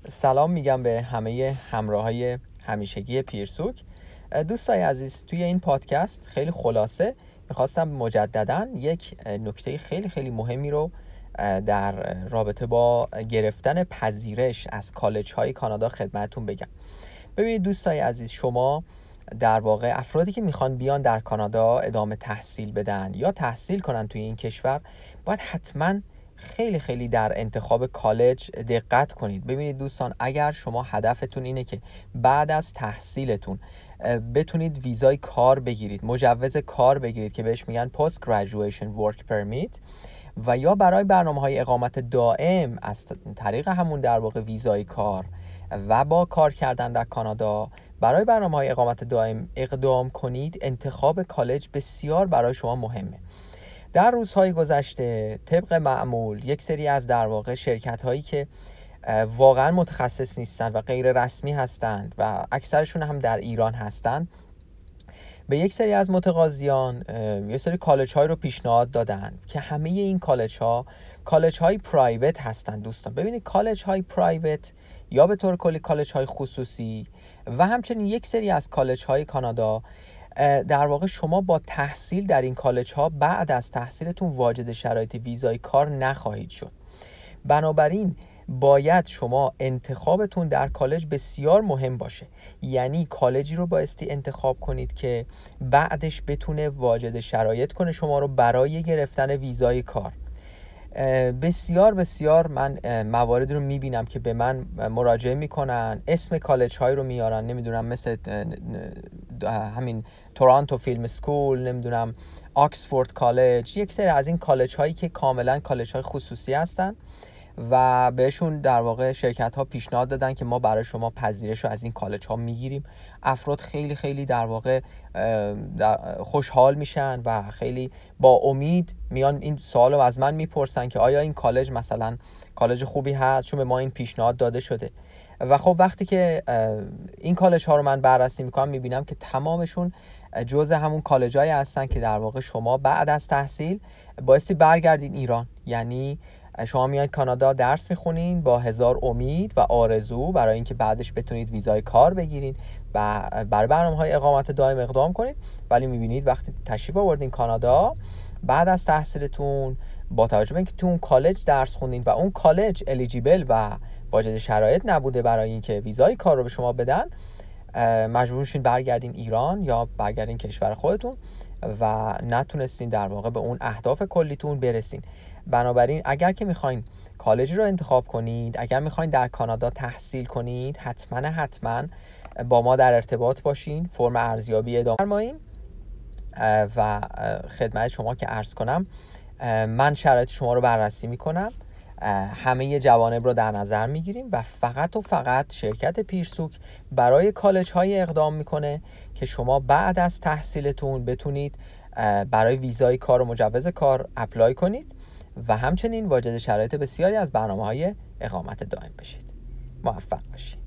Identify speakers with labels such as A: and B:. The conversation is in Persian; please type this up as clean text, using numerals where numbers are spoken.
A: سلام میگم به همه همراهای همیشگی پیرسوک. دوستای عزیز، توی این پادکست خیلی خلاصه میخواستم مجدداً یک نکته خیلی خیلی مهمی رو در رابطه با گرفتن پذیرش از کالج های کانادا خدمتتون بگم. ببینید دوستای عزیز، شما در واقع افرادی که میخوان بیان در کانادا ادامه تحصیل بدن یا تحصیل کنن توی این کشور باید حتماً خیلی خیلی در انتخاب کالج دقت کنید. ببینید دوستان، اگر شما هدفتون اینه که بعد از تحصیلتون بتونید ویزای کار بگیرید، مجوز کار بگیرید که بهش میگن Post Graduation Work Permit، و یا برای برنامه‌های اقامت دائم از طریق همون در واقع ویزای کار و با کار کردن در کانادا برای برنامه‌های اقامت دائم اقدام کنید، انتخاب کالج بسیار برای شما مهمه. در روزهای گذشته طبق معمول یک سری از در واقع شرکت‌هایی که واقعا متخصص نیستند و غیر رسمی هستند و اکثرشون هم در ایران هستند، به یک سری از متقاضیان یه سری کالج های رو پیشنهاد دادن که همه این کالج های پرایوت هستن. دوستان ببینید، کالج های پرایوت یا به طور کلی کالج های خصوصی و همچنین یک سری از کالج های کانادا، در واقع شما با تحصیل در این کالج ها بعد از تحصیلتون واجد شرایط ویزای کار نخواهید شد. بنابراین باید شما انتخابتون در کالج بسیار مهم باشه. یعنی کالجی رو بایستی انتخاب کنید که بعدش بتونه واجد شرایط کنه شما رو برای گرفتن ویزای کار. بسیار بسیار من مواردی رو میبینم که به من مراجعه میکنن، اسم کالج های رو میارن، نمیدونم مثل همین تورانتو فیلم سکول، نمیدونم آکسفورد کالج، یک سری از این کالج هایی که کاملا کالج های خصوصی هستن و بهشون در واقع شرکت ها پیشنهاد دادن که ما برای شما پذیرش رو از این کالج ها میگیریم. افراد خیلی خیلی در واقع خوشحال میشن و خیلی با امید میان این سوال رو از من میپرسن که آیا این کالج مثلا کالج خوبی هست، چون به ما این پیشنهاد داده شده. و خب وقتی که این کالج ها رو من بررسی میکنم میبینم که تمامشون جزء همون کالج هایی هستن که در واقع شما بعد از تحصیل بایستی برگردین ایران. یعنی شما میاد کانادا درس میخونین با هزار امید و آرزو برای اینکه بعدش بتونید ویزای کار بگیرین و برای برنامه‌های اقامت دائم اقدام کنید، ولی میبینید وقتی تشریف آوردین کانادا بعد از تحصیلتون، با توجه به اینکه تو اون کالج درس خوندین و اون کالج الیجیبل و واجد شرایط نبوده برای اینکه ویزای کار رو به شما بدن، مجبور میشین برگردین ایران یا برگردین کشور خودتون و نتونستین در واقع به اون اهداف کلیتون برسین. بنابراین اگر که میخواین کالجی رو انتخاب کنید، اگر میخواین در کانادا تحصیل کنید، حتما با ما در ارتباط باشین، فرم ارزیابی ادامه فرمایین و خدمت شما که عرض کنم من شرایط شما رو بررسی میکنم، همه جوانب رو در نظر میگیریم و فقط شرکت پیرسوک برای کالج های اقدام میکنه که شما بعد از تحصیلتون بتونید برای ویزای کار و مجوز کار اپلای کنید و همچنین واجد شرایط بسیاری از برنامه‌های اقامت دائم بشید. موفق باشید.